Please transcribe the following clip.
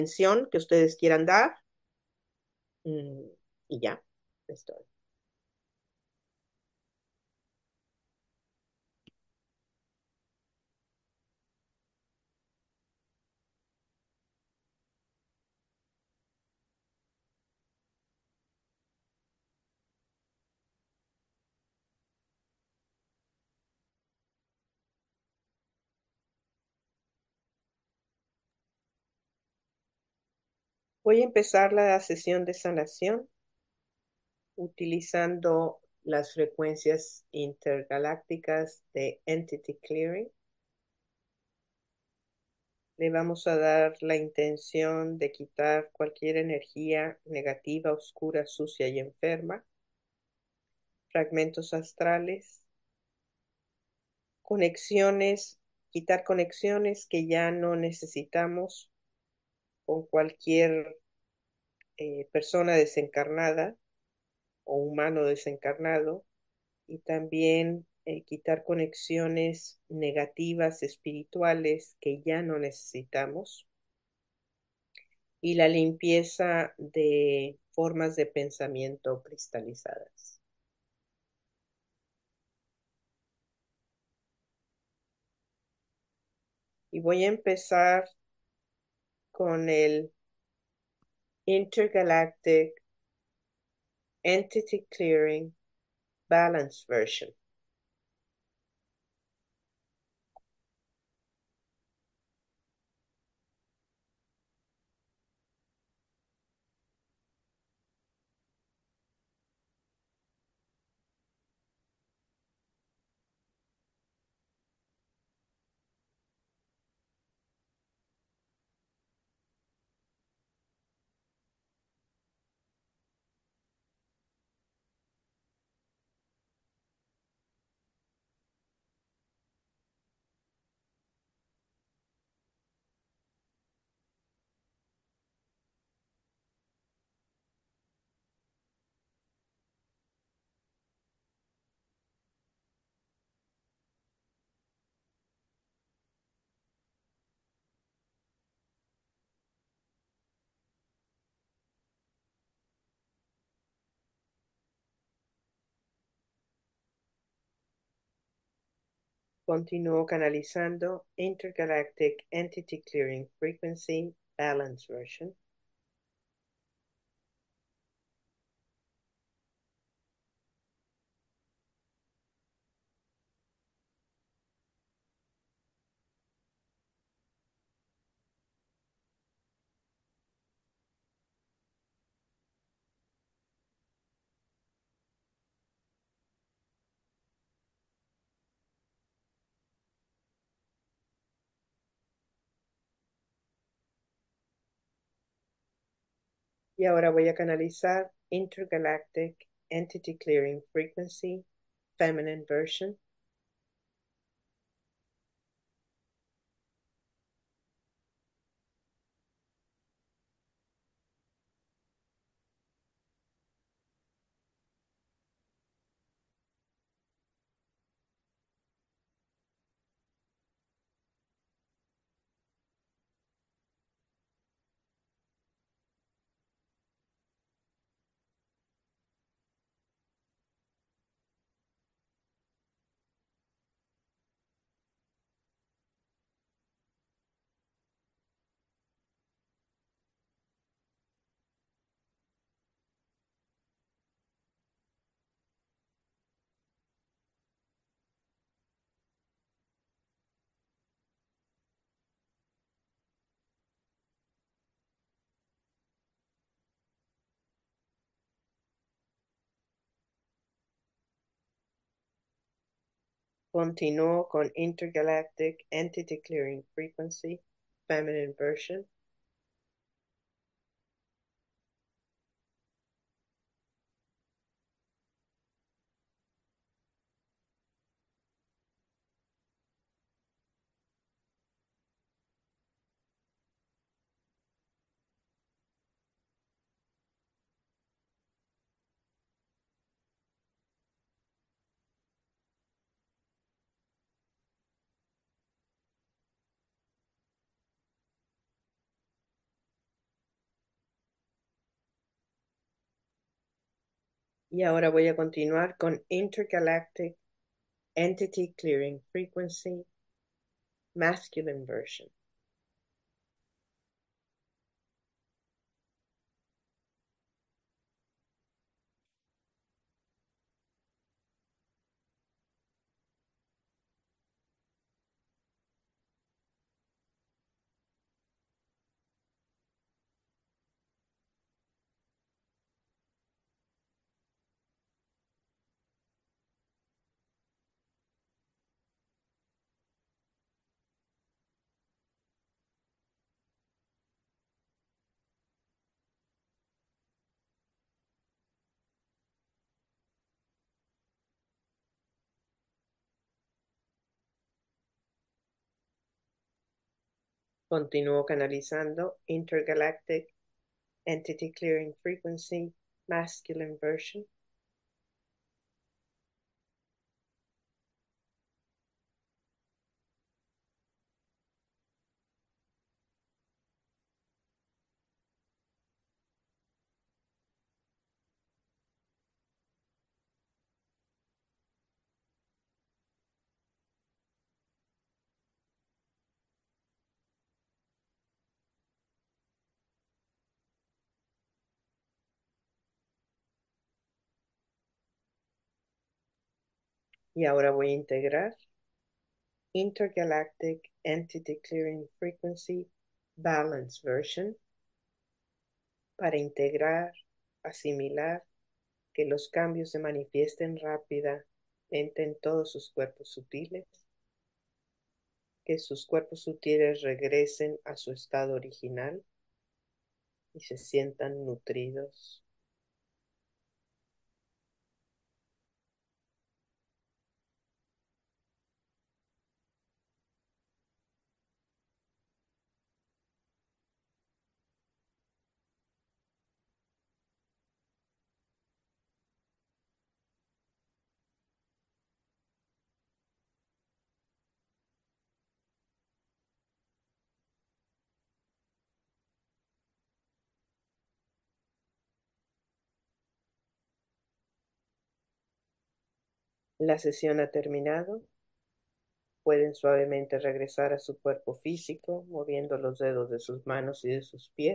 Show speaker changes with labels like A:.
A: atención que ustedes quieran dar. mm, y ya, esto. Voy a empezar la sesión de sanación utilizando las frecuencias intergalácticas de Entity Clearing. Le vamos a dar la intención de quitar cualquier energía negativa, oscura, sucia y enferma, fragmentos astrales, conexiones, quitar conexiones que ya no necesitamos con cualquier persona desencarnada o humano desencarnado, y también quitar conexiones negativas espirituales que ya no necesitamos, y la limpieza de formas de pensamiento cristalizadas. Y voy a empezar con el Intergalactic Entity Clearing Balance Version. Continúo canalizando Intergalactic Entity Clearing Frequency Balance Version. Y ahora voy a canalizar Intergalactic Entity Clearing Frequency Feminine Version. Continúo con Intergalactic Entity Clearing Frequency Feminine Version. Y ahora voy a continuar con Intergalactic Entity Clearing Frequency, Masculine Version. Continúo canalizando Intergalactic Entity Clearing Frequency, Masculine Version. Y ahora voy a integrar Intergalactic Entity Clearing Frequency, Balance Version para integrar, asimilar, que los cambios se manifiesten rápidamente en todos sus cuerpos sutiles, que sus cuerpos sutiles regresen a su estado original y se sientan nutridos. La sesión ha terminado. Pueden suavemente regresar a su cuerpo físico, moviendo los dedos de sus manos y de sus pies.